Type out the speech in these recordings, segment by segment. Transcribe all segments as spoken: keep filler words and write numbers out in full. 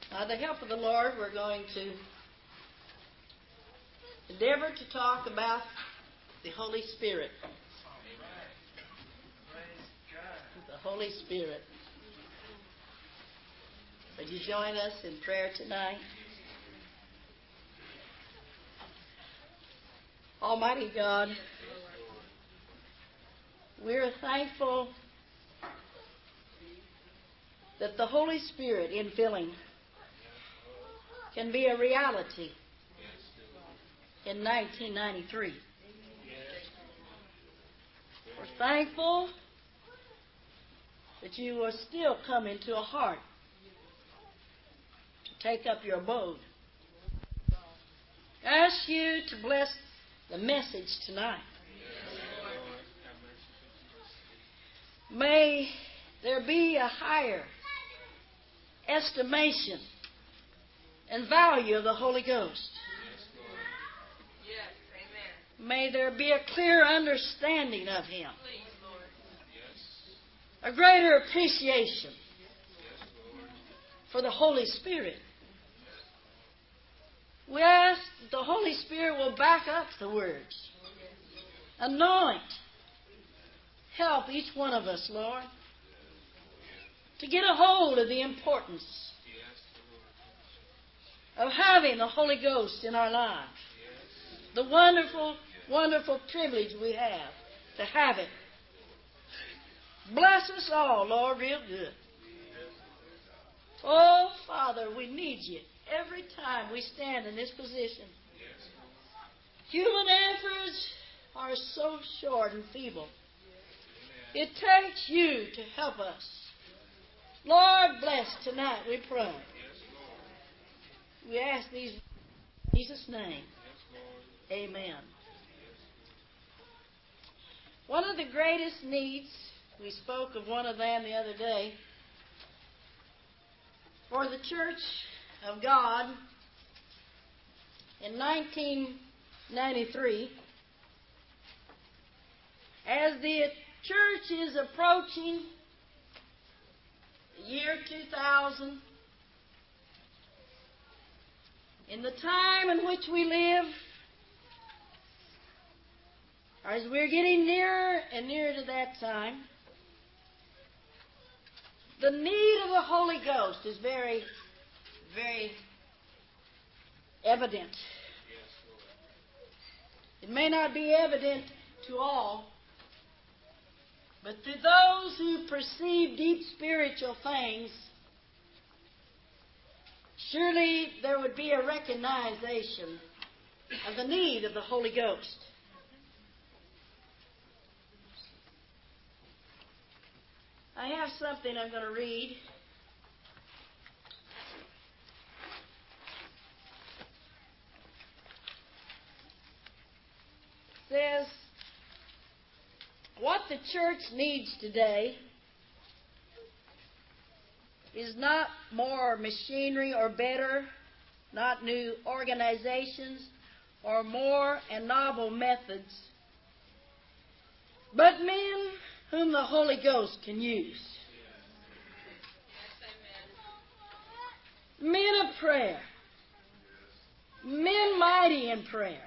By the help of the Lord, we're going to endeavor to talk about the Holy Spirit. The Holy Spirit. Would you join us in prayer tonight? Almighty God, we're thankful that the Holy Spirit infilling can be a reality in nineteen ninety-three. We're thankful that you will still come into a heart to take up your abode. I ask you to bless the message tonight. May there be a higher estimation and value of the Holy Ghost. May there be a clear understanding of Him. A greater appreciation for the Holy Spirit. We ask that the Holy Spirit will back up the words. Anoint. Help each one of us, Lord, to get a hold of the importance of having the Holy Ghost in our lives. The wonderful, wonderful privilege we have to have it. Bless us all, Lord, real good. Oh, Father, we need you every time we stand in this position. Human efforts are so short and feeble. It takes you to help us. Lord, bless tonight, we pray. We ask these in Jesus' name. Amen. One of the greatest needs, we spoke of one of them the other day, for the Church of God in nineteen ninety-three, as the church is approaching the year two thousand, in the time in which we live, as we're getting nearer and nearer to that time, the need of the Holy Ghost is very, very evident. It may not be evident to all, but to those who perceive deep spiritual things, surely there would be a recognition of the need of the Holy Ghost. I have something I'm going to read. It says, what the church needs today is not more machinery or better, not new organizations or more and novel methods, but men whom the Holy Ghost can use. Men of prayer. Men mighty in prayer.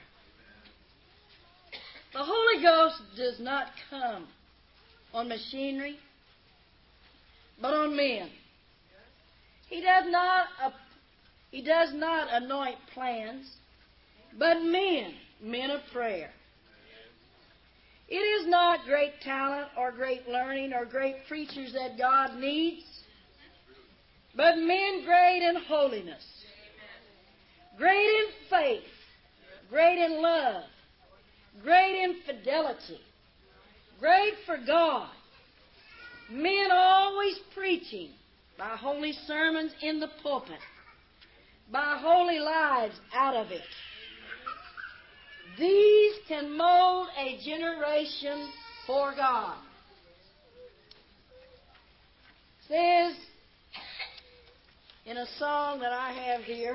The Holy Ghost does not come on machinery, but on men. He does not, uh, he does not anoint plans, but men, men of prayer. It is not great talent or great learning or great preachers that God needs, but men great in holiness, great in faith, great in love, great in fidelity, great for God, men always preaching by holy sermons in the pulpit, by holy lives out of it. These can mold a generation for God. It says in a song that I have here,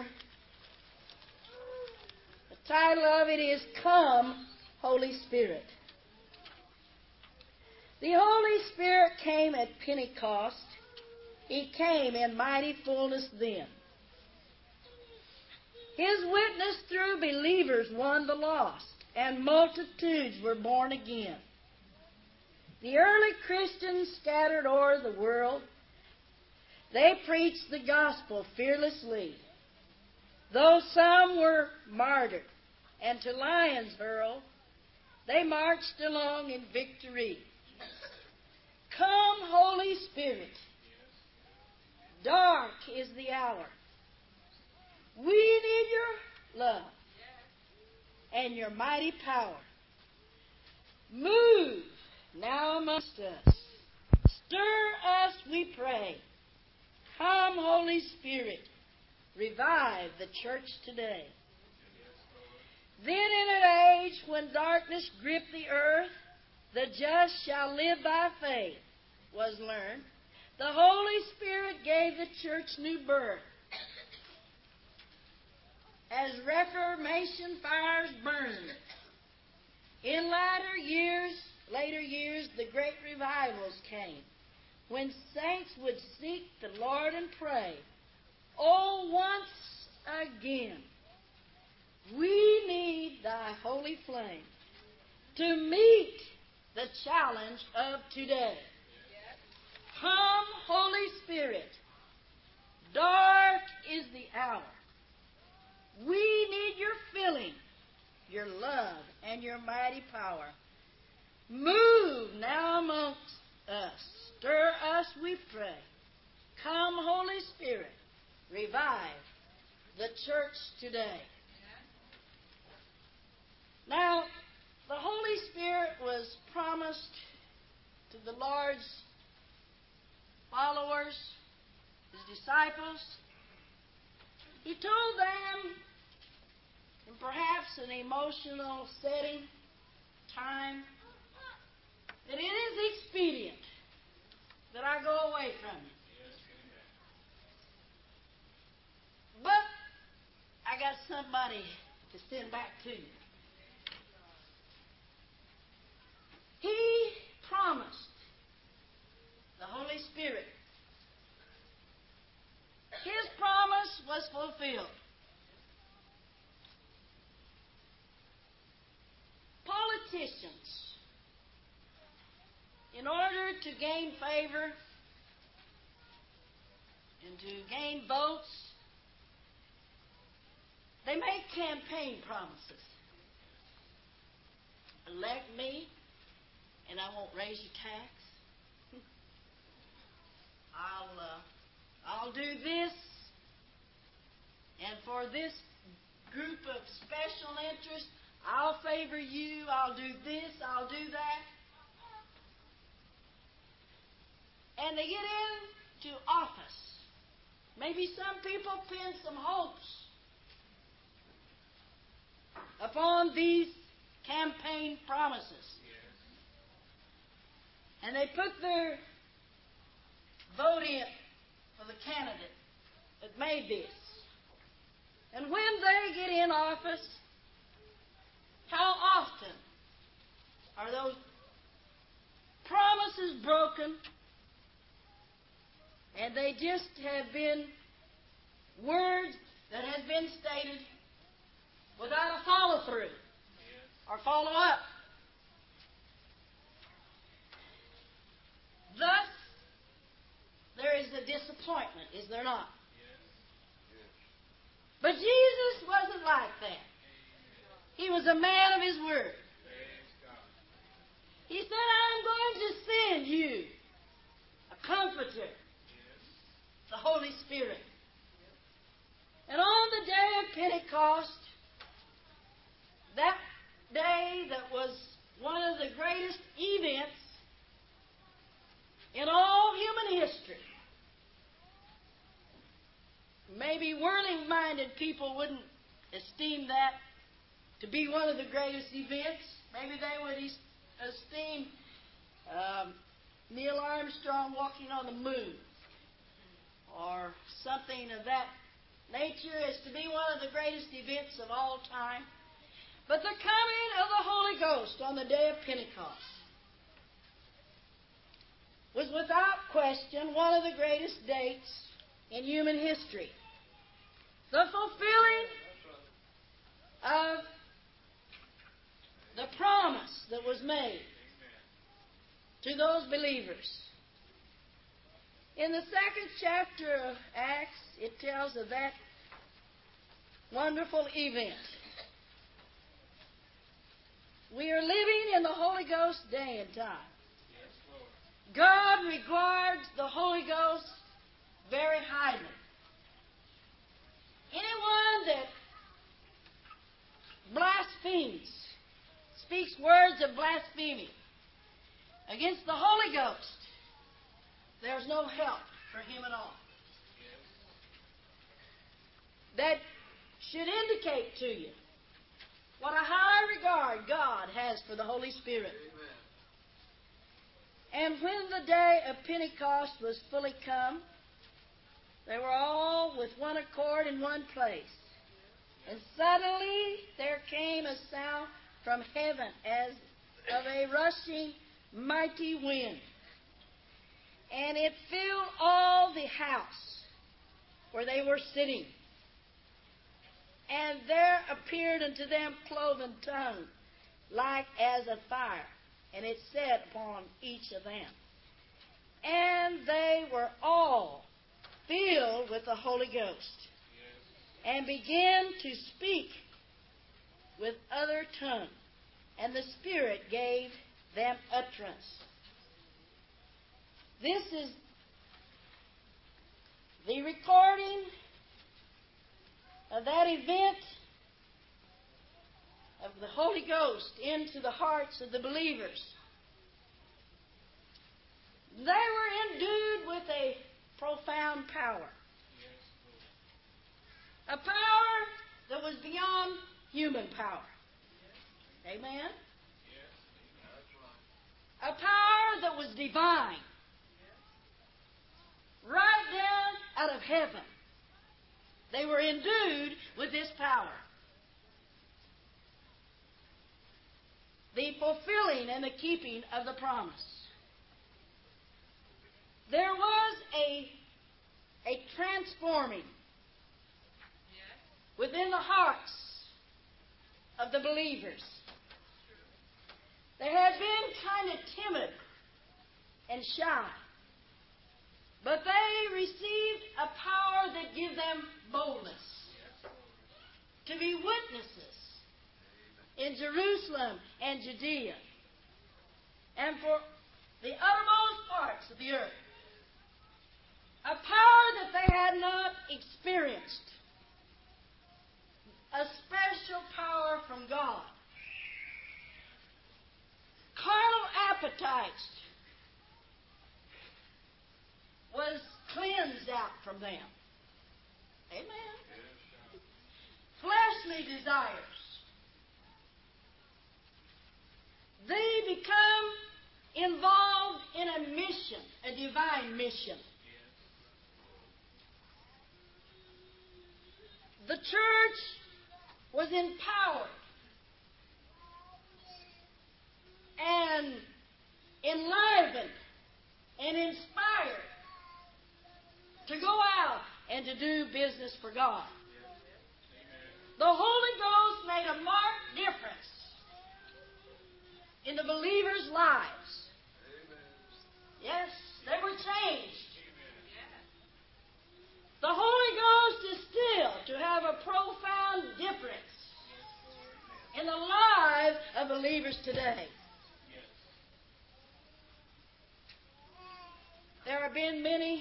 the title of it is Come, Holy Spirit. The Holy Spirit came at Pentecost. He came in mighty fullness then. His witness through believers won the lost, and multitudes were born again. The early Christians scattered o'er the world, they preached the gospel fearlessly. Though some were martyred and to lions hurled, they marched along in victory. Come, Holy Spirit. Dark is the hour. We need your love and your mighty power. Move now amongst us. Stir us, we pray. Come, Holy Spirit. Revive the church today. Then in an age when darkness gripped the earth, the just shall live by faith, was learned. The Holy Spirit gave the church new birth. As Reformation fires burned, in latter years, later years, the great revivals came, when saints would seek the Lord and pray. Oh, once again, we need thy holy flame to meet the challenge of today. Come, Holy Spirit. Dark is the hour. We need your filling, your love, and your mighty power. Move now amongst us. Stir us, we pray. Come, Holy Spirit. Revive the church today. Now, the Holy Spirit was promised to the Lord's followers, his disciples. He told them, in perhaps an emotional setting, time, that it is expedient that I go away from you. But I got somebody to send back to you. He promised the Holy Spirit. His promise was fulfilled. Politicians, in order to gain favor and to gain votes, they make campaign promises. Elect me, and I won't raise your tax. I'll uh, I'll do this, and for this group of special interest, I'll favor you. I'll do this. I'll do that. And they get into office. Maybe some people pin some hopes upon these campaign promises. And they put their vote in for the candidate that made this. And when they get in office, how often are those promises broken, and they just have been words that have been stated without a follow-through or follow-up? Thus, there is a disappointment, is there not? But Jesus wasn't like that. He was a man of his word. He said, I'm going to send you a comforter, the Holy Spirit. And on the day of Pentecost, that day that was one of the greatest events in all human history, maybe worldly-minded people wouldn't esteem that to be one of the greatest events. Maybe they would esteem um, Neil Armstrong walking on the moon or something of that nature as to be one of the greatest events of all time. But the coming of the Holy Ghost on the day of Pentecost was without question one of the greatest dates in human history. The fulfilling of the promise that was made to those believers. In the second chapter of Acts, it tells of that wonderful event. We are living in the Holy Ghost day and time. God regards the Holy Ghost very highly. Anyone that blasphemes, speaks words of blasphemy against the Holy Ghost, there's no help for him at all. That should indicate to you what a high regard God has for the Holy Spirit. Amen. And when the day of Pentecost was fully come, they were all with one accord in one place. And suddenly there came a sound from heaven as of a rushing mighty wind. And it filled all the house where they were sitting. And there appeared unto them cloven tongues, like as of fire, and it sat upon each of them. And they were all filled with the Holy Ghost, and began to speak with other tongues, and the Spirit gave them utterance. This is the recording of that event of the Holy Ghost into the hearts of the believers. They were endued with a profound power. A power that was beyond human power. Amen? A power that was divine. Right down out of heaven. They were endued with this power. The fulfilling and the keeping of the promise. There was a, a transforming within the hearts of the believers. They had been kind of timid and shy. But they received a power that gave them boldness to be witnesses in Jerusalem and Judea and for the uttermost parts of the earth. A power that they had not experienced. A special power from God. Carnal appetites was cleansed out from them. Amen. Fleshly desires. They become involved in a mission, a divine mission. The church was empowered and enlivened and inspired to go out and to do business for God. The Holy Ghost made a marked difference in the believers' lives. Yes, they were changed. The Holy Ghost is still to have a profound difference in the lives of believers today. There have been many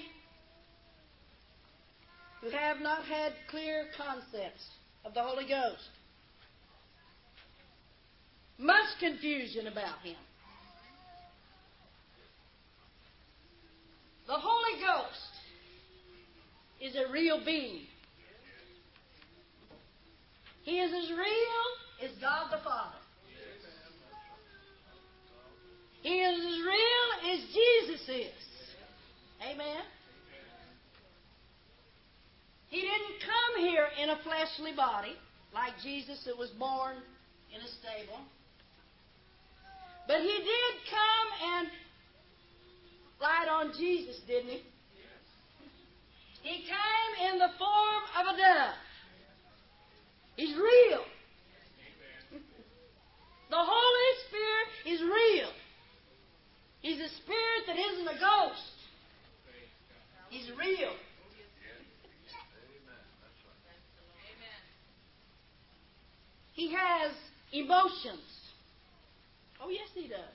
who have not had clear concepts of the Holy Ghost. Much confusion about Him. The Holy Ghost is a real being. He is as real as God the Father. He is as real as Jesus is. Amen. He didn't come here in a fleshly body like Jesus that was born in a stable. But He did come and light on Jesus, didn't He? He came in the form of a dove. He's real. He's real. He's a spirit that isn't a ghost. He's real. He has emotions. Oh, yes, He does.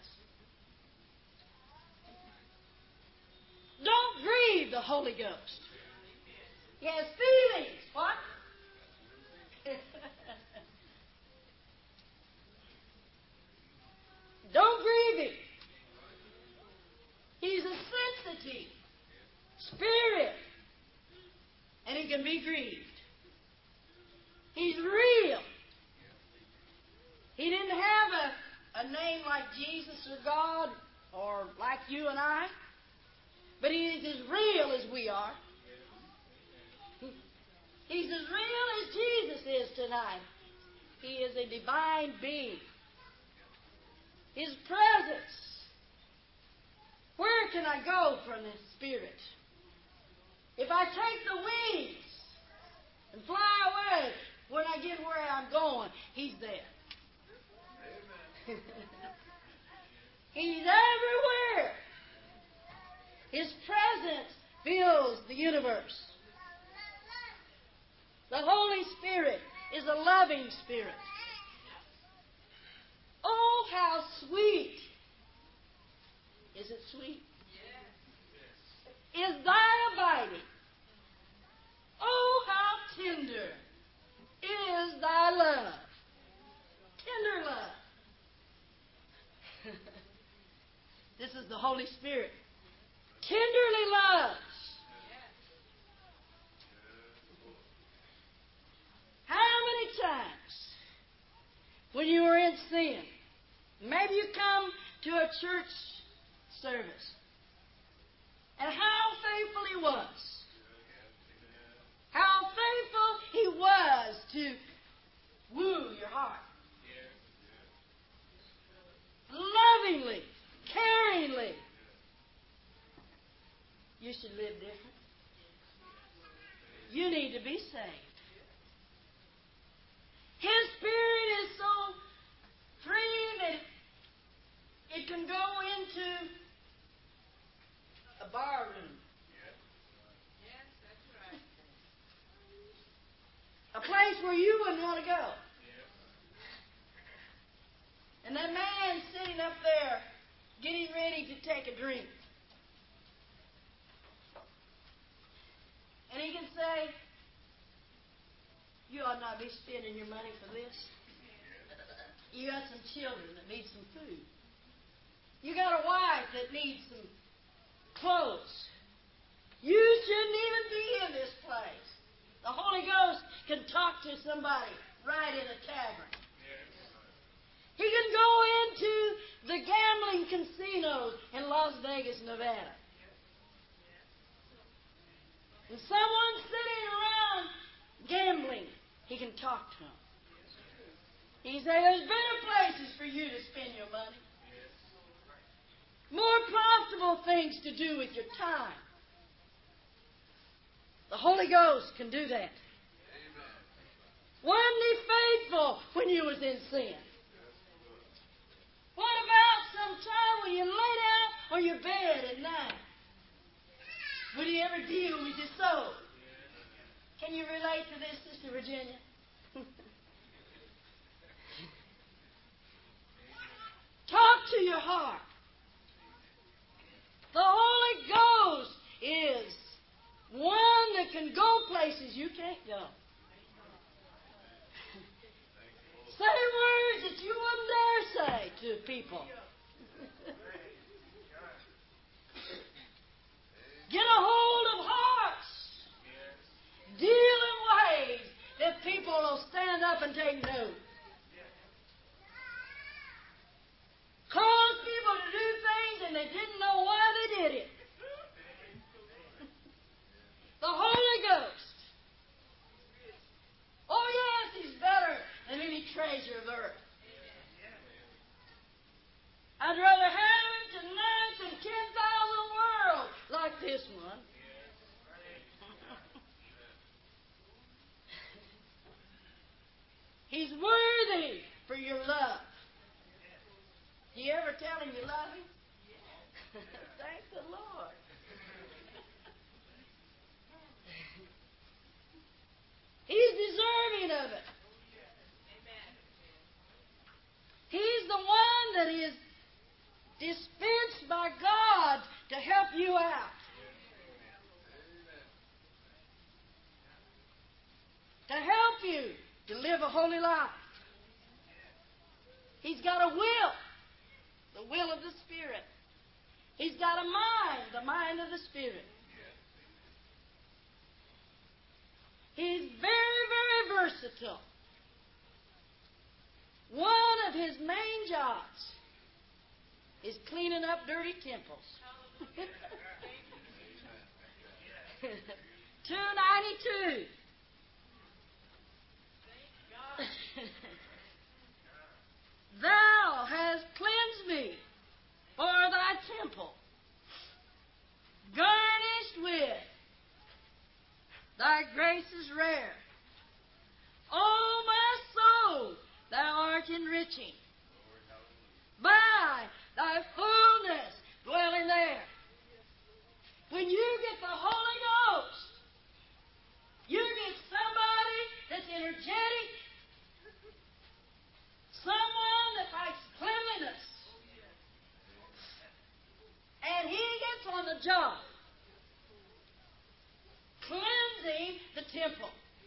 Don't grieve the Holy Ghost. He has feelings. What? Don't grieve Him. He's a sensitive spirit, and He can be grieved. He's real. He didn't have a, a name like Jesus or God or like you and I, but He is as real as we are. He's as real as Jesus is tonight. He is a divine being. His presence. Where can I go from this Spirit? If I take the wings and fly away, when I get where I'm going, He's there. He's everywhere. His presence fills the universe. The Holy Spirit is a loving Spirit. Oh, how sweet. Is it sweet? Yes. Is thy abiding. Oh, how tender is thy love. Tender love. This is the Holy Spirit. Tenderly loves. How many times when you were in sin, maybe you come to a church service, and how faithful He was. How faithful He was to woo your heart. Lovingly, caringly. You should live different. You need to be saved. His Spirit is so free that it can go into a bar room. Yes, that's right. A place where you wouldn't want to go. And that man sitting up there getting ready to take a drink. And he can say, you ought not be spending your money for this. You got some children that need some food. You got a wife that needs some clothes. You shouldn't even be in this place. The Holy Ghost can talk to somebody right in a tavern. He can go into the gambling casinos in Las Vegas, Nevada. And someone sitting around gambling, he can talk to them. He can say, there's better places for you to spend your money. More profitable things to do with your time. The Holy Ghost can do that. Wasn't He faithful when you was in sin? What about some time when you lay down on your bed at night? Would He ever deal with your soul? Can you relate to this, Sister Virginia? Talk to your heart. The Holy Ghost is one that can go places you can't go. Say words that you wouldn't dare say to people. Get a hold of hearts. Deal in ways that people will stand up and take note. Cause people to do things and they didn't know why they did it. The Holy Ghost. Oh yes, He's better than any treasure of earth. I'd rather have Him tonight than ten thousand worlds like this one. He's worthy for your love. Do you ever tell him you love him? Thank the Lord. He's deserving of it. He's the one that is dispensed by God to help you out. To help you to live a holy life. He's got a will, the will of the Spirit. He's got a mind, the mind of the Spirit. He's very, very versatile. One of his main jobs is cleaning up dirty temples. two ninety-two. Thou hast cleansed me for thy temple, garnished with thy grace is rare. O my soul, thou art enriching by thy fullness dwelling there. When you get the Holy Ghost, you get somebody that's energetic, someone that likes cleanliness, and he gets on the job cleansing the temple.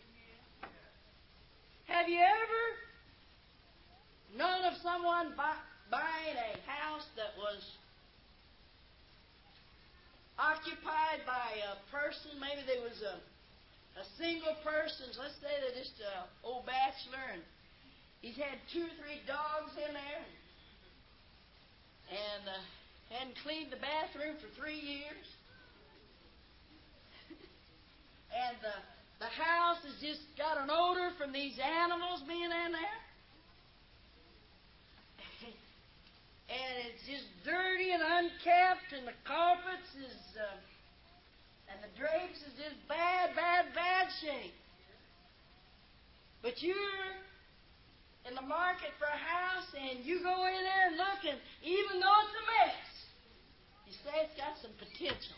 Have you ever known of someone buy, buying a house that was occupied by a person? Maybe there was a, a single person. Let's say they're just an old bachelor, and he's had two or three dogs in there, and uh, hadn't cleaned the bathroom for three years. And the, the house has just got an odor from these animals being in there. And it's just dirty and unkept, and the carpets is, uh, and the drapes is just bad, bad, bad shape. But you're in the market for a house, and you go in there and look, and even though it's a mess, you say it's got some potential.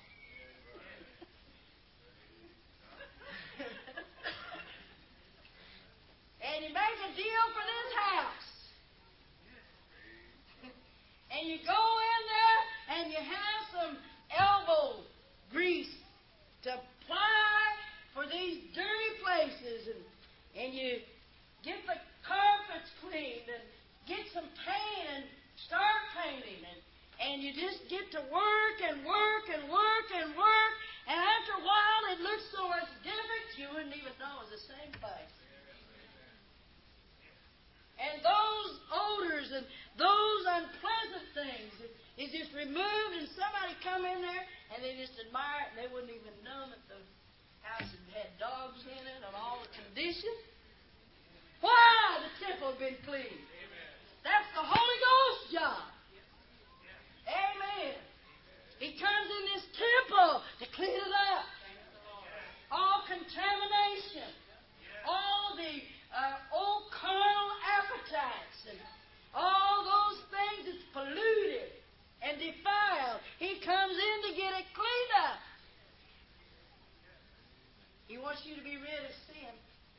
And you make a deal for this house. And you go in there and you have some elbow grease to apply for these dirty places. And, and you get the carpets cleaned and get some paint and start painting. And, and you just get to work and work and work and work. And after a while it looks so much different you wouldn't even know it was the same place. And those odors and those unpleasant things is just removed, and somebody come in there and they just admire it, and they wouldn't even know that the house had had dogs in it and all the condition. Why? The temple had been cleaned. That's the Holy Ghost job. Amen. He comes in this temple to clean it up. All contamination, all the uh, old carnal appetites, and all those things that's polluted and defiled. He comes in to get it cleaned up. He wants you to be rid of sin.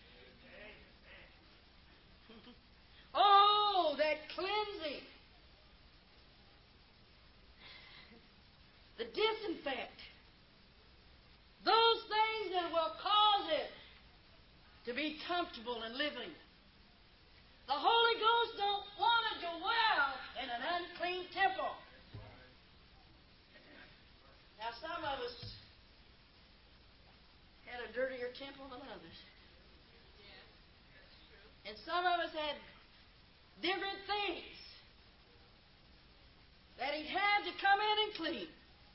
Oh, that cleansing. The disinfect. Those things that will cause it to be comfortable in living. The Holy Ghost don't want to dwell in an unclean temple. Now, some of us had a dirtier temple than others. And some of us had different things that He had to come in and clean.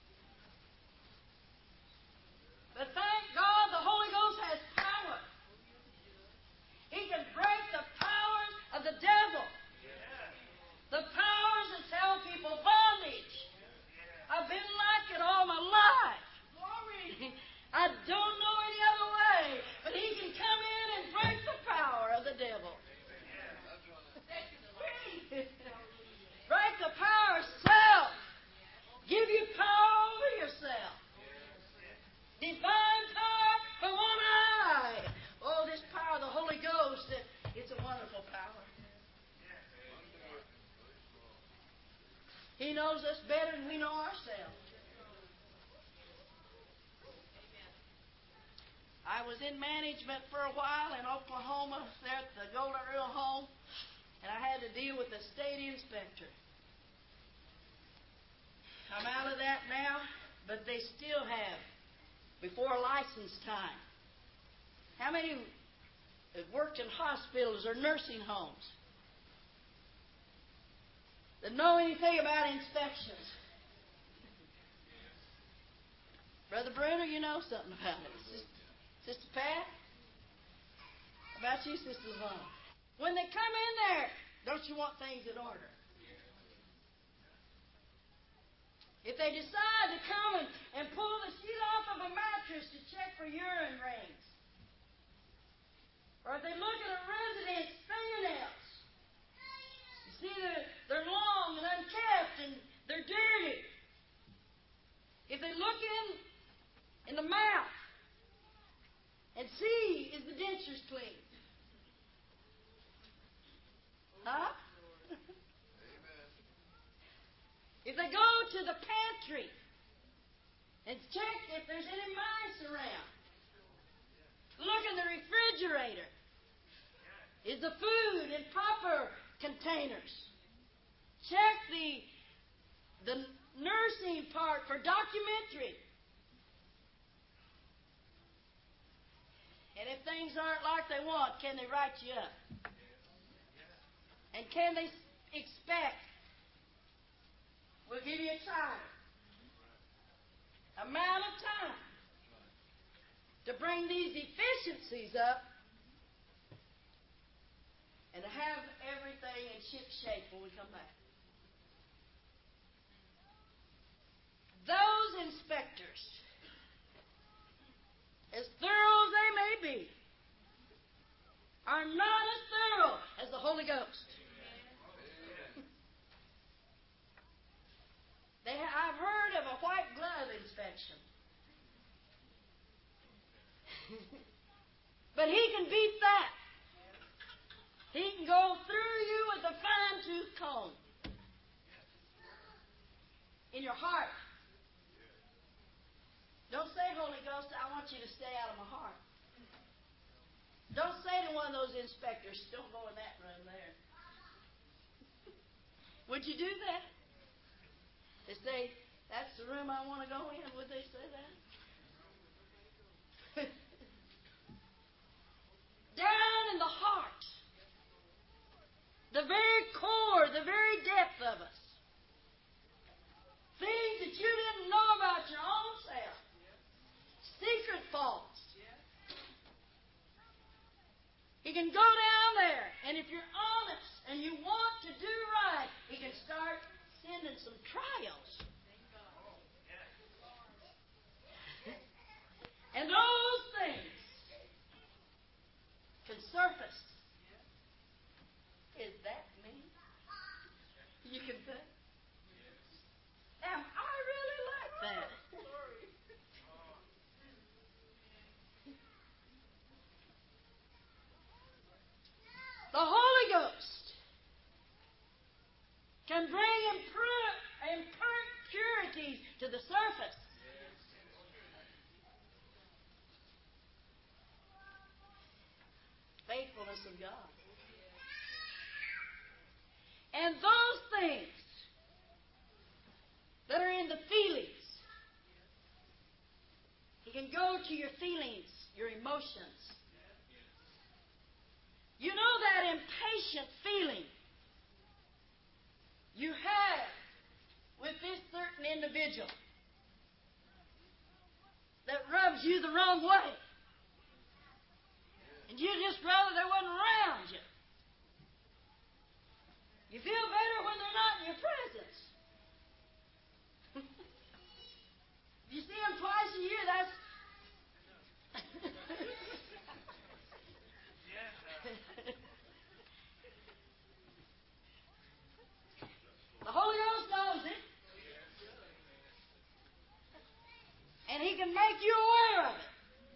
But thank God the Holy Ghost has power. He can break the powers of the devil. The powers that tell people bondage. I've been like it all my life. I don't know any other way. But He can come in and break the power of the devil. Break the power He knows us better than we know ourselves. I was in management for a while in Oklahoma, there at the Golden Rule Home, and I had to deal with the state inspector. I'm out of that now, but they still have, before license time. How many have worked in hospitals or nursing homes that know anything about inspections? Brother Bruner, you know something about it. Sister, Sister Pat? How about you, Sister Lana? When they come in there, don't you want things in order? If they decide to come and, and pull the sheet off of a mattress to check for urine rings, or if they look at a resident's fingernails, you see they're, they're long and unkempt and they're dirty. If they look in in the mouth and see, is the dentures clean? Huh? If they go to the pantry and check if there's any mice around, look in the refrigerator. Is the food in proper containers? Check the, the nursing part for documentary. And if things aren't like they want, can they write you up? And can they expect, we'll give you a time, amount of time to bring these efficiencies up and to have everything in ship shape when we come back. Those inspectors, as thorough as they may be, are not as thorough as the Holy Ghost. They, I've heard of a white glove inspection. But he can beat that. He can go through you with a fine-tooth comb in your heart. Don't say, Holy Ghost, I want you to stay out of my heart. Don't say to one of those inspectors, don't go in that room there. Would you do that? They say, that's the room I want to go in. Would they say that? Down in the heart, the very core, the very depth of us, things that you didn't know about your own self, secret faults. He can go down there, and if you're honest and you want to do right, he can start sending some trials. And those things can surface. Is that me? You can say, am I really like that? The Holy Ghost can bring impurities to the surface. Faithfulness of God. And those things that are in the feelings, he can go to your feelings, your emotions. You know that impatient feeling you have with this certain individual that rubs you the wrong way. And you just rather they wasn't around you. You feel better when they're not in your presence. If you see them twice a year, that's... The Holy Ghost knows it. And he can make you aware of it.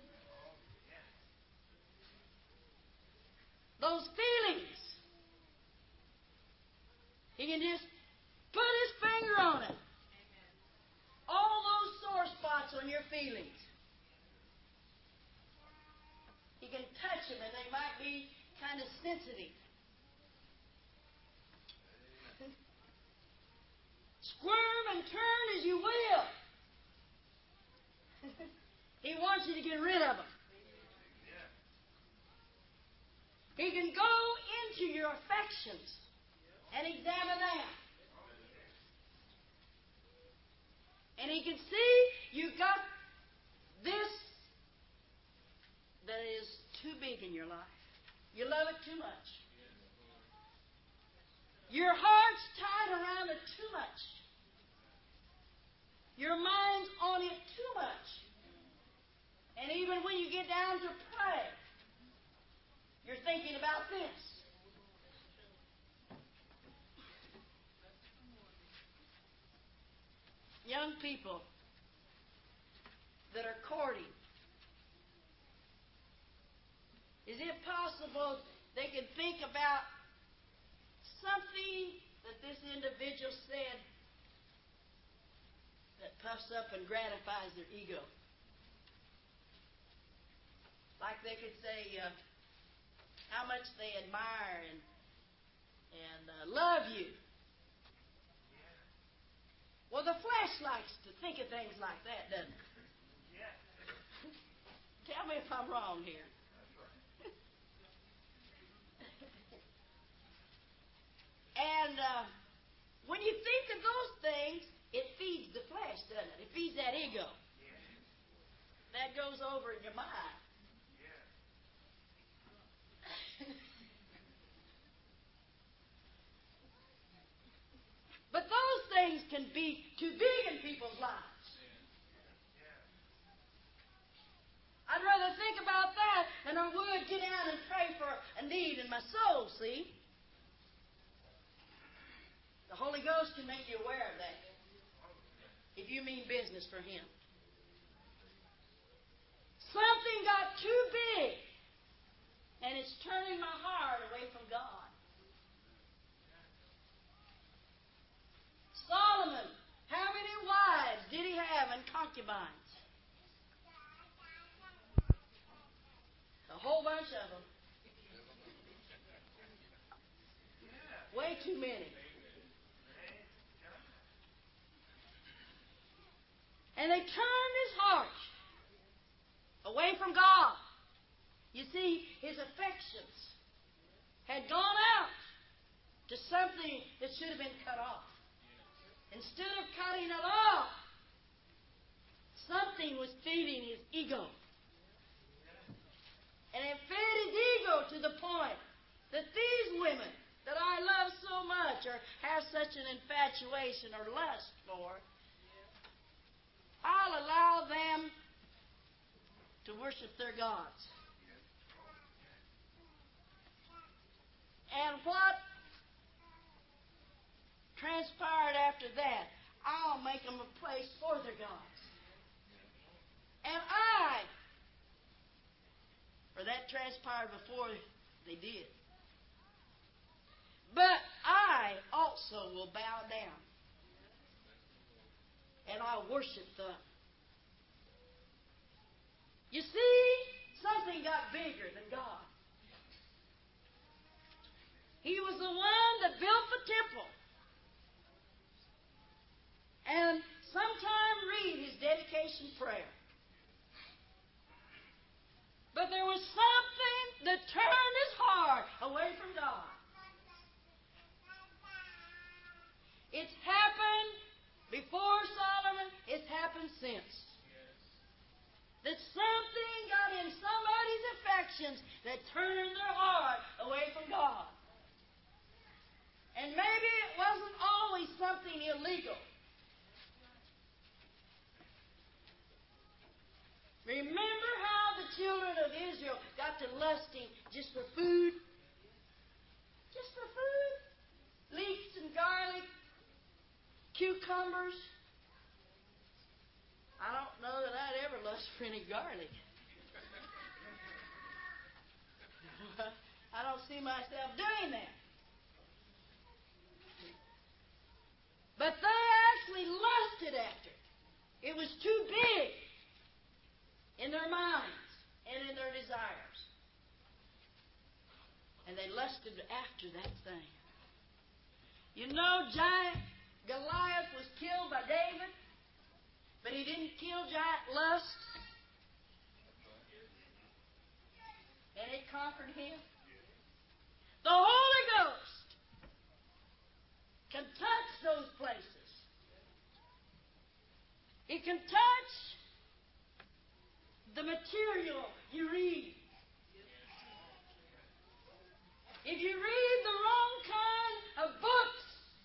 Those feelings. He can just put his finger they might be kind of sensitive. Squirm and turn as you will. He wants you to get rid of them. He can go into your affections and examine them. And he can see you've got this that is too big in your life. You love it too much. Your heart's tied around it too much. Your mind's on it too much. And even when you get down to pray, you're thinking about this. Young people that are courting, is it possible they can think about something that this individual said that puffs up and gratifies their ego? Like they could say uh, how much they admire and and uh, love you. Well, the flesh likes to think of things like that, doesn't it? Tell me if I'm wrong here. And uh, when you think of those things, it feeds the flesh, doesn't it? It feeds that ego. That goes over in your mind. But those things can be too big in people's lives. I'd rather think about that than I would get down and pray for a need in my soul, see? The Holy Ghost can make you aware of that if you mean business for Him. Something got too big, and it's turning my heart away from God. Solomon, how many wives did he have and concubines? A whole bunch of them. Way too many. And they turned his heart away from God. You see, his affections had gone out to something that should have been cut off. Instead of cutting it off, something was feeding his ego. And it fed his ego to the point that these women that I love so much or have such an infatuation or lust for, I'll allow them to worship their gods. And what transpired after that, I'll make them a place for their gods. And I, or that transpired before they did. But I also will bow down. And I'll worship them. You see, something got bigger than God. He was the one that built the temple. And sometime read his dedication prayer. But there was something that turned his heart away from God. It's happened before Solomon. It's happened since. That something got in somebody's affections that turned their heart away from God. And maybe it wasn't always something illegal. Remember how the children of Israel got to lusting just for food? Just for food? Leeks and garlic, cucumbers. I don't know that I'd ever lust for any garlic. I don't see myself doing that. But they actually lusted after it. It was too big in their minds and in their desires. lusted after that thing. You know, giant Goliath was killed by David, but he didn't kill giant lust. And it conquered him. The Holy Ghost can touch those places. It can touch the material you read. If you read the wrong kind of books,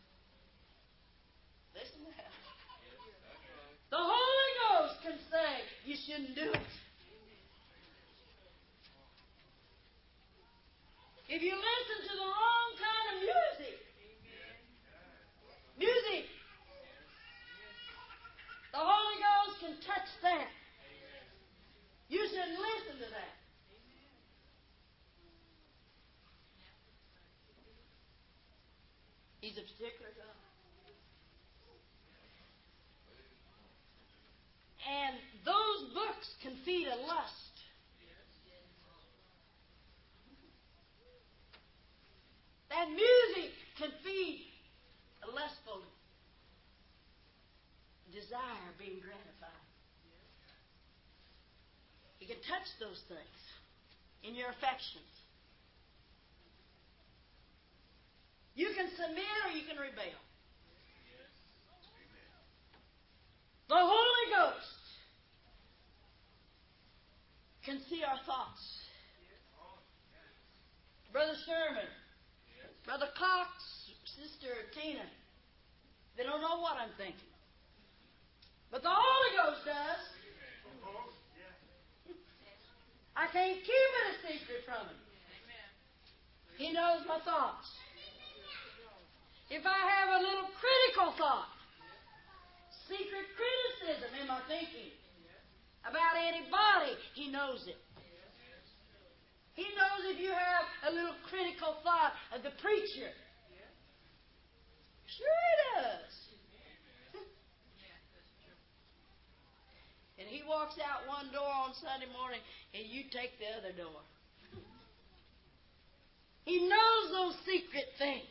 listen to that. The Holy Ghost can say you shouldn't do it. If you listen to the wrong kind of music, music, the Holy Ghost can touch that. You shouldn't listen to that. He's a particular God. And those books can feed a lust. That music can feed a lustful desire being gratified. You can touch those things in your affections. You can submit or you can rebel. The Holy Ghost can see our thoughts. Brother Sherman, Brother Cox, Sister Tina, they don't know what I'm thinking. But the Holy Ghost does. I can't keep it a secret from Him. He knows my thoughts. If I have a little critical thought, secret criticism in my thinking about anybody, He knows it. He knows if you have a little critical thought of the preacher. Sure He does. And He walks out one door on Sunday morning and you take the other door. He knows those secret things.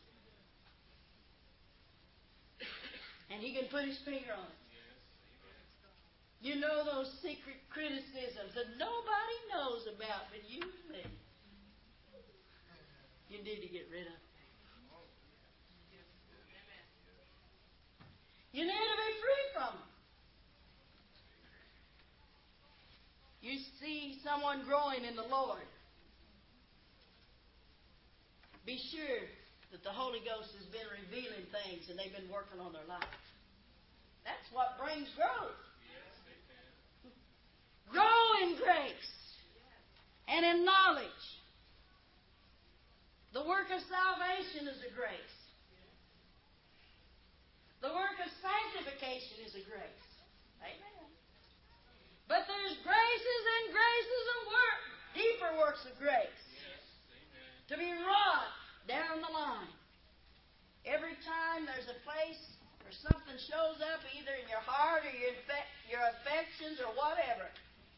And He can put His finger on it. You know those secret criticisms that nobody knows about but you and me. You need to get rid of them. You need to be free from them. You see someone growing in the Lord, be sure that the Holy Ghost has been revealing things and they've been working on their life. That's what brings growth. Grow in grace and in knowledge. The work of salvation is a grace. The work of sanctification is a grace. Amen. But there's graces and graces of work, deeper works of grace, to be wrought down the line. Every time there's a place where something shows up, either in your heart or your, infec- your affections or whatever,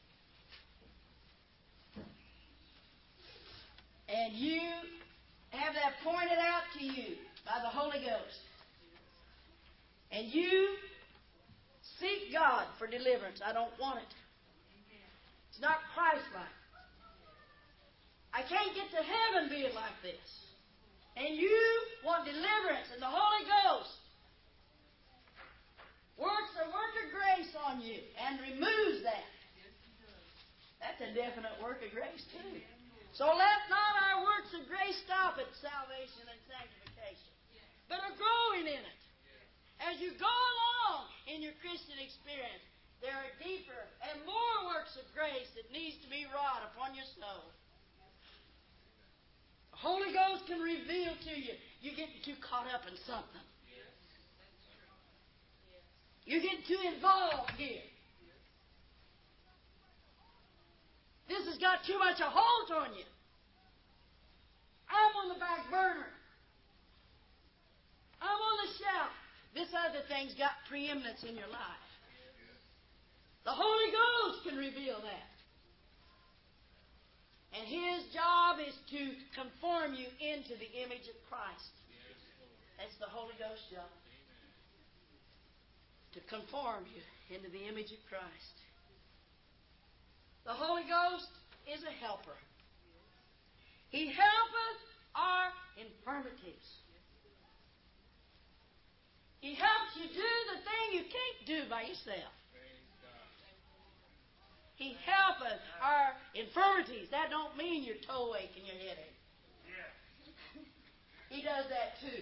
and you have that pointed out to you by the Holy Ghost, and you seek God for deliverance. I don't want it. It's not Christ-like. I can't get to heaven being like this. And you want deliverance, and the Holy Ghost works a work of grace on you and removes that. That's a definite work of grace too. So let not our works of grace stop at salvation and sanctification, but are growing in it. As you go along in your Christian experience, there are deeper and more works of grace that needs to be wrought upon your soul. The Holy Ghost can reveal to you. You're getting too caught up in something. You're getting too involved here. This has got too much a hold on you. I'm on the back burner. I'm on the shelf. This other thing's got preeminence in your life. The Holy Ghost can reveal that. And His job is to conform you into the image of Christ. That's the Holy Ghost job. To conform you into the image of Christ. The Holy Ghost is a helper. He helpeth our infirmities. He helps you do the thing you can't do by yourself. He helpeth our infirmities. That don't mean your toe ache and your headache. He does that too.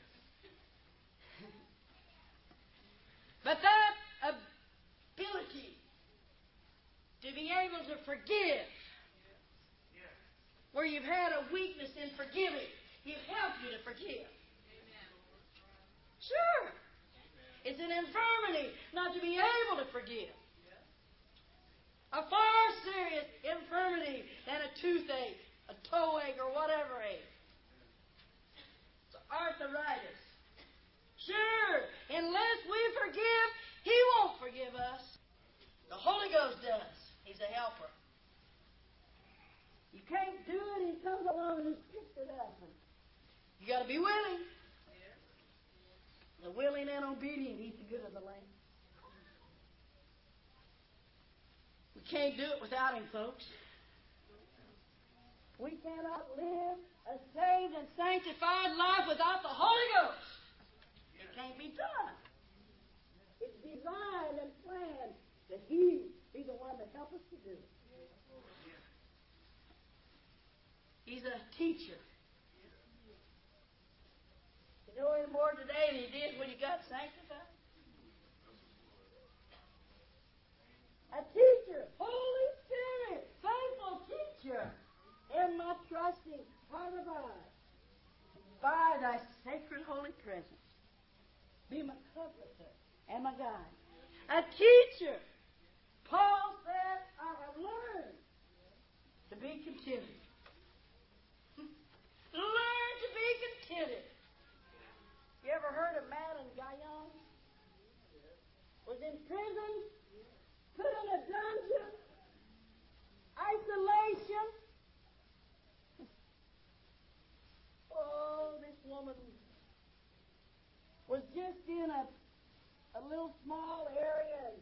But that ability to be able to forgive, where you've had a weakness in forgiving, He helps you to forgive. Sure. It's an infirmity not to be able to forgive. A far serious infirmity than a toothache, a toe ache, or whatever ache. It's arthritis. Sure, unless we forgive, He won't forgive us. The Holy Ghost does. He's a helper. You can't do it, He comes along and just picks it up. You got to be willing. The willing and obedient eat the good of the land. We can't do it without Him, folks. We cannot live a saved and sanctified life without the Holy Ghost. It can't be done. It's designed and planned that He be the one to help us to do it. He's a teacher. You know Him more today than you did when you got sanctified? A teacher, Holy Spirit, faithful teacher, in my trusting heart abide. By Thy sacred holy presence, be my comforter and my guide. A teacher, Paul said, I have learned to be contented. Learn to be contented. You ever heard of Madeleine Guyon? Was in prison, put in a dungeon, isolation. Oh, this woman was just in a, a little small area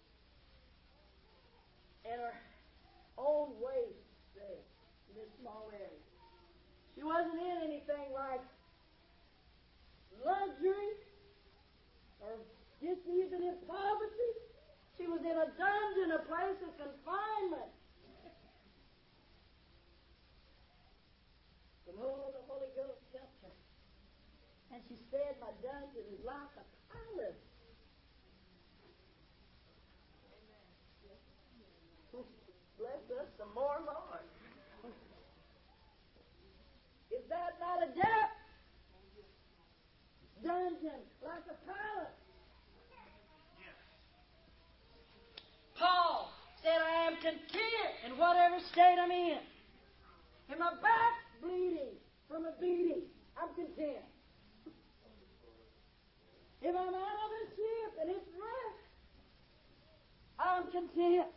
and her own waist there, in this small area. She wasn't in anything like luxury or just even in poverty. She was in a dungeon, a place of confinement. But oh, the Holy Ghost helped her. And she said, my dungeon is like a palace. Bless us some more, Lord. Is that not a depth? Dungeon, like a palace. Paul said, I am content in whatever state I'm in. If my back's bleeding from a beating, I'm content. If I'm out of the ship and it's wrecked, I'm content.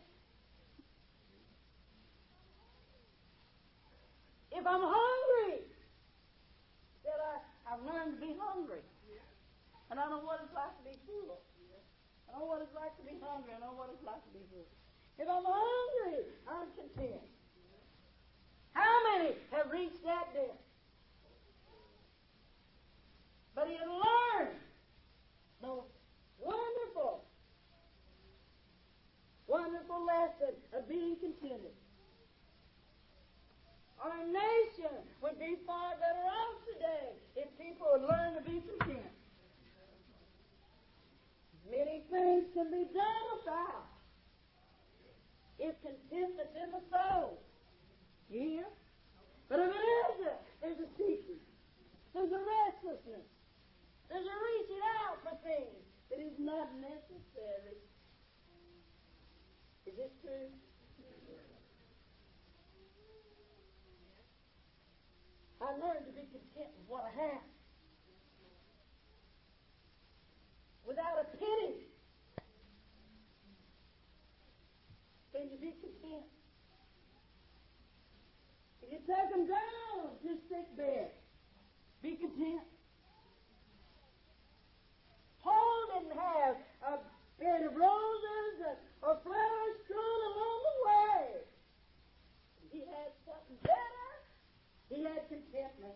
If I'm hungry, that I, I've learned to be hungry. And I know what it's like to be full. I know what it's like to be hungry. I know what it's like to be full. If I'm hungry, I'm content. How many have reached that depth? But he had learned the wonderful, wonderful lesson of being contented. Our nation would be far better off today if people would learn to be content. Many things can be done about if contentment's in the soul. You hear? But if it isn't, there's a secret. There's a restlessness. There's a reaching out for things that is not necessary. Is this true? I learned to be content with what I have. Without a penny. Can you be content? take him down to his sick bed. Be content. Paul didn't have a bed of roses or flowers strewn along the way. He had something better. He had contentment.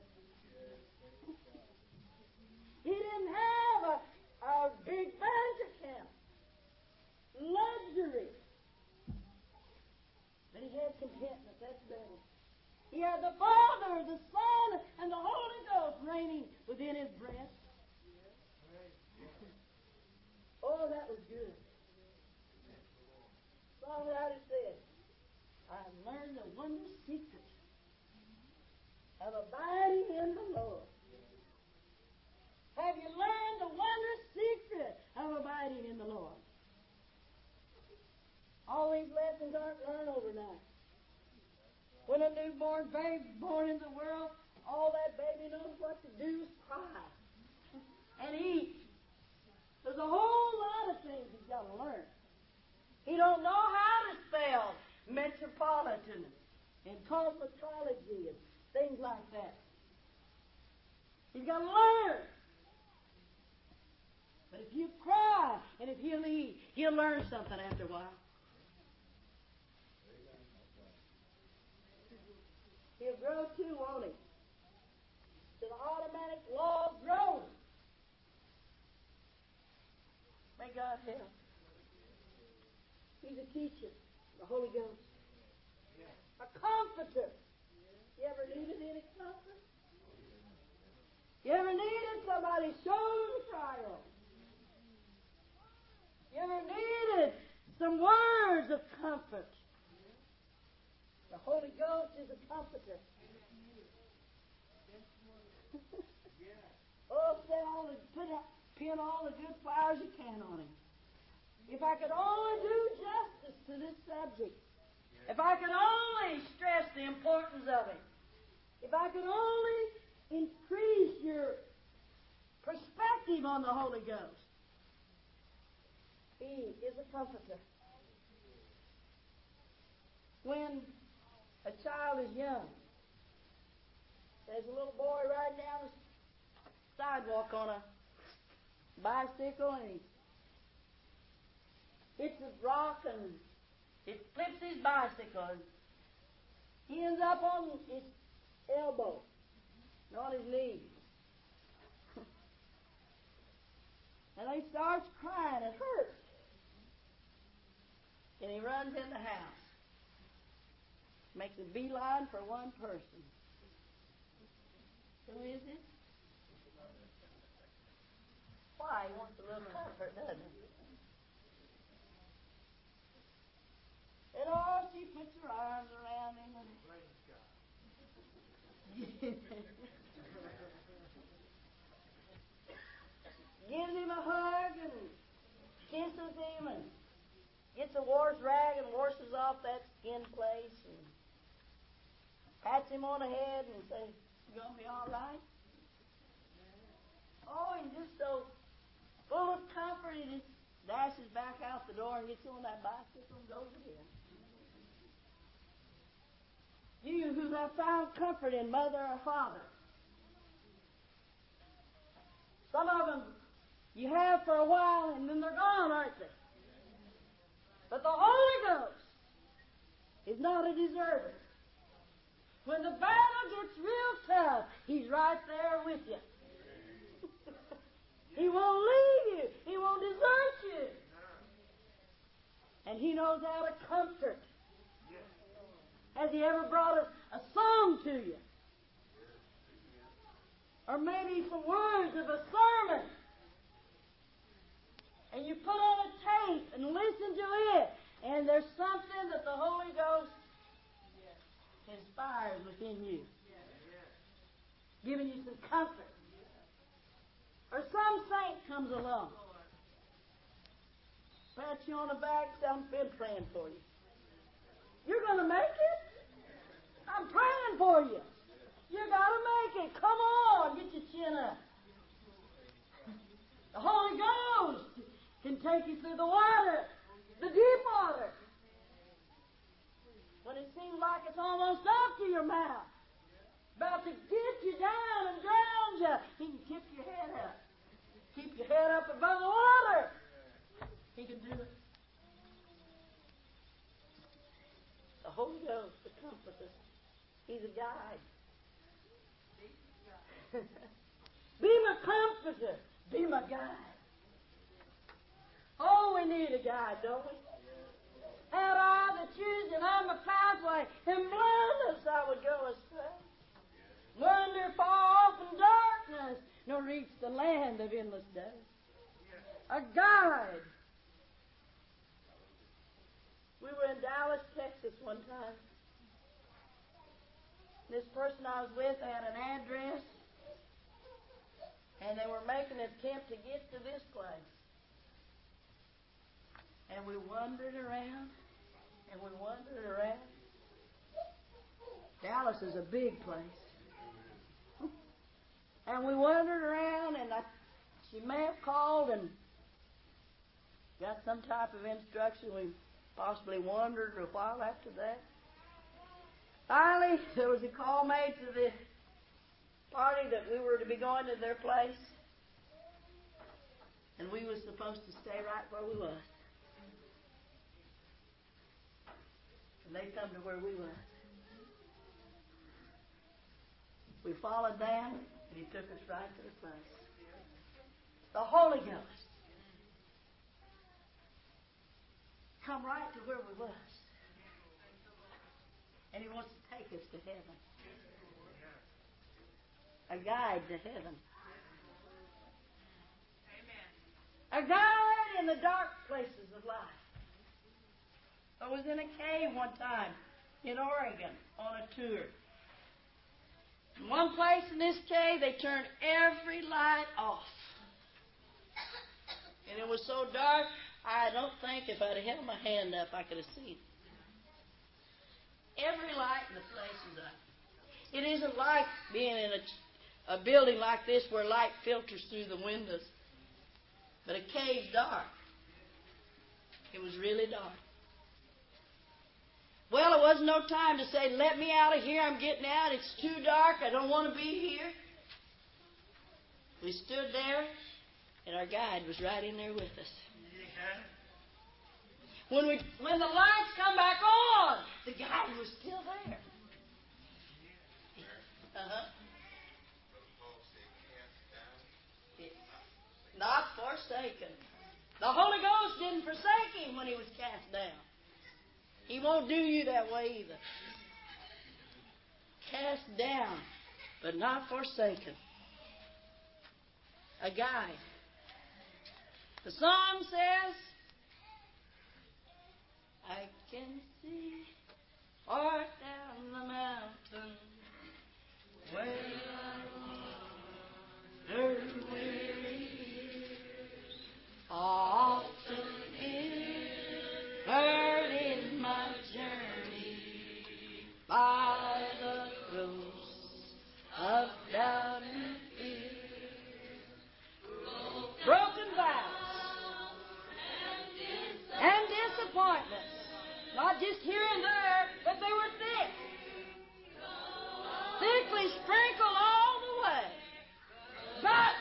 He didn't have a, a big bank account, luxury. But he had contentment. That's better. He had the Father, the Son, and the Holy Ghost reigning within his breast. Oh, that was good. Songwriter said, I've learned the wondrous secret of abiding in the Lord. Have you learned the wondrous secret of abiding in the Lord? All these lessons aren't learned overnight. When a newborn baby is born into the world, all that baby knows what to do is cry and eat. There's a whole lot of things he's got to learn. He don't know how to spell metropolitan and cosmetology and things like that. He's got to learn. But if you cry and if he'll eat, he'll learn something after a while. He'll grow too, won't he? To the automatic law of growth. May God help. He's a teacher, the Holy Ghost. A comforter. You ever needed any comfort? You ever needed somebody's shoulder to cry on? You ever needed some words of comfort? The Holy Ghost is a comforter. Oh, say all the, put a, pin all the good flowers you can on him. If I could only do justice to this subject, if I could only stress the importance of it, if I could only increase your perspective on the Holy Ghost. He is a comforter. When a child is young, there's a little boy riding down the sidewalk on a bicycle, and he hits a rock and it flips his bicycle. And he ends up on his elbow and on his knees. And he starts crying. It hurts. And he runs in the house. Makes a beeline for one person. Who is it? Why? He wants a little comfort, doesn't he? And oh, she puts her arms around him and gives him a hug and kisses him and gets a wash rag and washes off that skin place and pats him on the head and says, "You gonna be all right?" Oh, he's just so full of comfort. He just dashes back out the door and gets on that bicycle and goes again. You who have found comfort in mother or father, some of them you have for a while and then they're gone, aren't they? But the Holy Ghost is not a deserter. When the battle gets real tough, He's right there with you. He won't leave you. He won't desert you. And He knows how to comfort. Has He ever brought a, a song to you? Or maybe some words of a sermon. And you put on a tape and listen to it. And there's something that the Holy Ghost inspires within you. Giving you some comfort. Or some saint comes along. Pats you on the back, says, "I've been praying for you. You're going to make it? I'm praying for you. You got to make it. Come on, get your chin up." The Holy Ghost can take you through the water, the deep water. When it seems like it's almost up to your mouth, about to get you down and drown you, He can tip your head up. Keep your head up above the water. He can do it. The Holy Ghost, the Comforter, He's a guide. Be my comforter. Be my guide. Oh, we need a guide, don't we? Had I the choosing on my pathway, in blindness I would go astray. Wander far off in darkness, nor reach the land of endless day. A guide. We were in Dallas, Texas one time. This person I was with had an address, and they were making an attempt to get to this place. And we wandered around, and we wandered around. Dallas is a big place. And we wandered around, and I, she may have called and got some type of instruction. We possibly wandered a while after that. Finally, there was a call made to the party that we were to be going to their place. And we were supposed to stay right where we was. And they come to where we was. We followed them, and He took us right to the place. The Holy Ghost come right to where we was. And He wants to take us to heaven. A guide to heaven. Amen. A guide in the dark places of life. I was in a cave one time in Oregon on a tour. In one place in this cave, they turned every light off. And it was so dark, I don't think if I'd held my hand up, I could have seen. Every light in the place is up. It isn't like being in a, a building like this where light filters through the windows. But a cave's dark. It was really dark. Well, it wasn't no time to say, let me out of here, I'm getting out, it's too dark, I don't want to be here. We stood there, and our guide was right in there with us. When we, when the lights come back on, the guide was still there. Uh-huh. Not forsaken. The Holy Ghost didn't forsake him when he was cast down. He won't do you that way either. Cast down, but not forsaken. A guide. The song says, I can see far down the mountain where I weary years often in in my journey by the close of doubt and fear, broken vows and disappointments, not just here and there, but they were thick, thickly sprinkled all the way. But,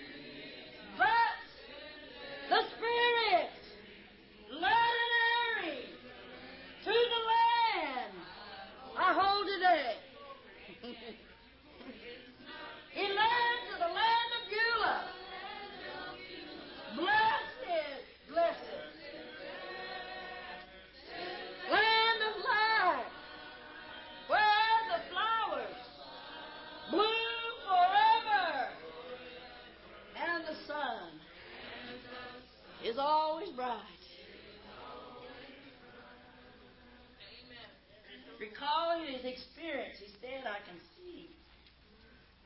but the Spirit led to the land I hold today. He led to the land of Beulah. Blessed, blessed. Land of life, where the flowers bloom forever, and the sun is always bright. Recalling his experience, he said, I can see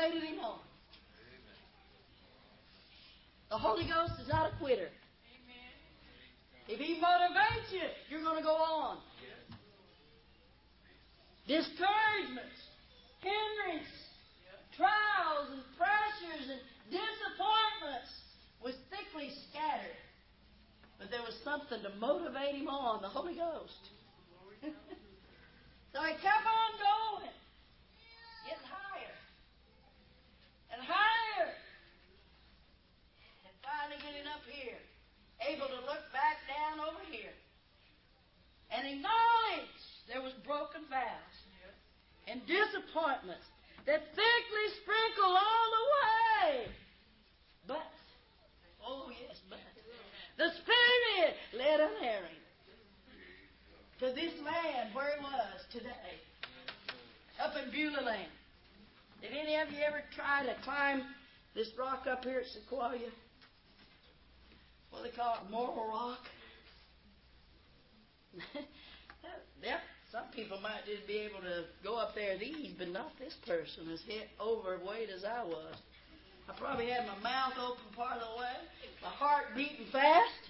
motivated him on. The Holy Ghost is not a quitter. If He motivates you, you're going to go on. Discouragements, hindrances, trials and pressures and disappointments was thickly scattered. But there was something to motivate him on, the Holy Ghost. So he kept on going, getting higher and higher. And finally getting up here, able to look back down over here and acknowledge there was broken vows and disappointments that thickly sprinkled all the way. But, oh yes, but, the Spirit led unerring to this land where He was today, up in Beulah land. Did any of you ever try to climb this rock up here at Sequoia? What do they call it? Moral Rock? Yep. Some people might just be able to go up there with ease, but not this person as hit overweight as I was. I probably had my mouth open part of the way, my heart beating fast,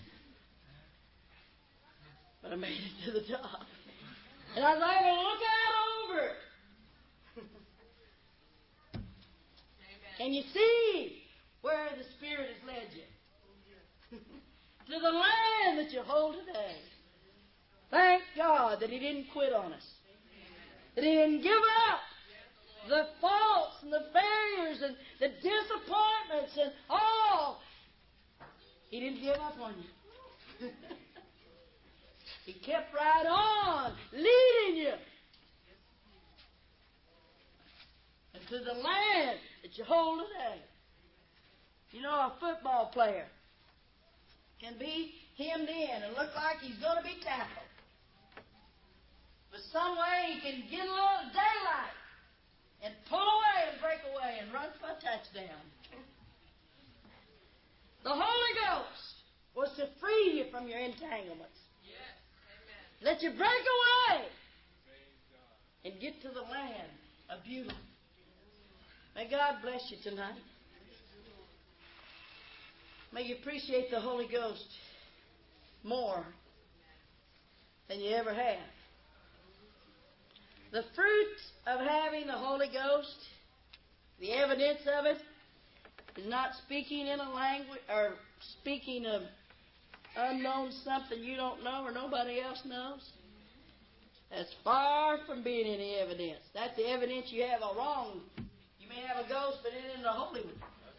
but I made it to the top. And I was able to look out over it. Can you see where the Spirit has led you? To the land that you hold today. Thank God that He didn't quit on us. That He didn't give up. The faults and the failures and the disappointments and all. He didn't give up on you. He kept right on leading you into the land that you hold today. You know, a football player can be hemmed in and look like he's going to be tackled. But some way he can get a little daylight and pull away and break away and run for a touchdown. The Holy Ghost was to free you from your entanglements. Yes. Amen. Let you break away and get to the land of beauty. May God bless you tonight. May you appreciate the Holy Ghost more than you ever have. The fruit of having the Holy Ghost, the evidence of it, is not speaking in a language or speaking of unknown something you don't know or nobody else knows. That's far from being any evidence. That's the evidence you have a wrong. You may have a ghost, but it isn't a holy one.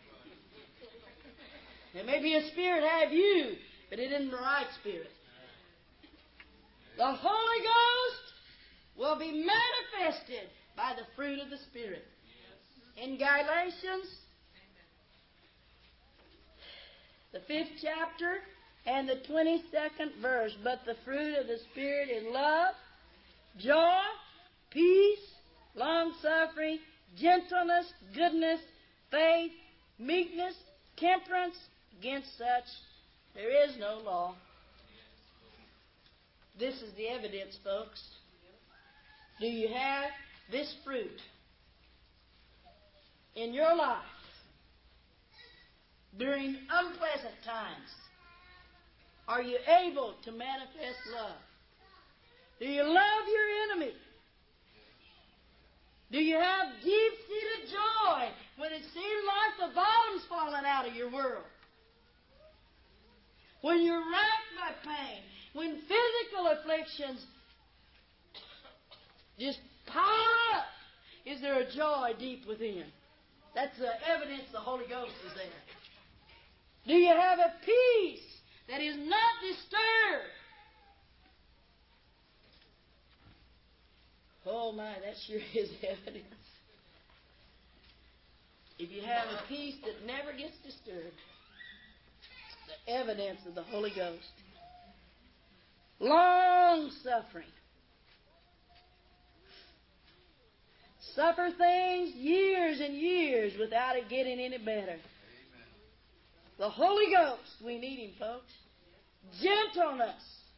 There may be a spirit have you, but it isn't the right spirit. The Holy Ghost will be manifested by the fruit of the Spirit. In Galatians, the fifth chapter and the twenty-second verse, but the fruit of the Spirit is love, joy, peace, long-suffering, gentleness, goodness, faith, meekness, temperance. Against such there is no law. This is the evidence, folks. Do you have this fruit in your life during unpleasant times? Are you able to manifest love? Do you love your enemy? Do you have deep-seated joy when it seems like the bottom's falling out of your world? When you're racked by pain, when physical afflictions just pile up, is there a joy deep within? That's the evidence the Holy Ghost is there. Do you have a peace that is not disturbed? Oh my, that sure is evidence. If you have a peace that never gets disturbed, the evidence of the Holy Ghost. Long suffering. Suffer things years and years without it getting any better. Amen. The Holy Ghost, we need Him, folks. Gentleness.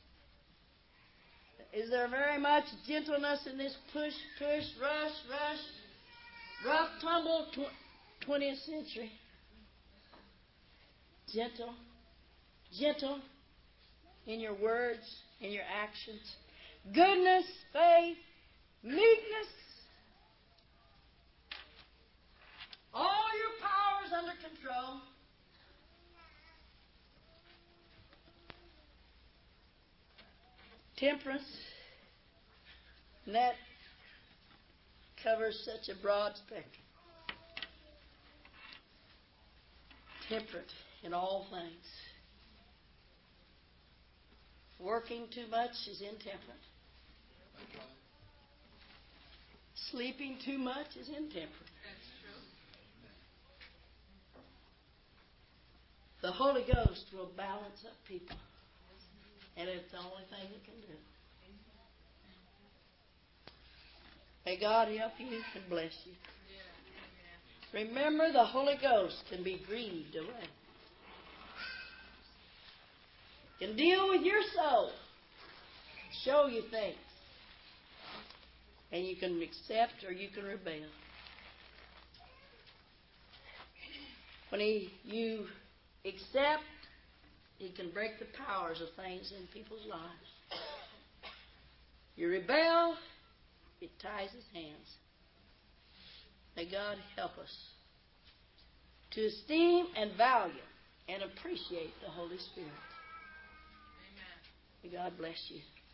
Is there very much gentleness in this push, push, rush, rush, rough, tumble, tw- twentieth century. Gentle, gentle in your words, in your actions. Goodness, faith, meekness. All your powers under control. Temperance. And that covers such a broad spectrum. Temperate in all things. Working too much is intemperate. Sleeping too much is intemperate. The Holy Ghost will balance up people. And it's the only thing it can do. May God help you and bless you. Remember, the Holy Ghost can be grieved away. Can deal with your soul. Show you things. And you can accept or you can rebel. When he, you accept, he can break the powers of things in people's lives. You rebel, it ties his hands. May God help us to esteem and value and appreciate the Holy Spirit. Amen. May God bless you.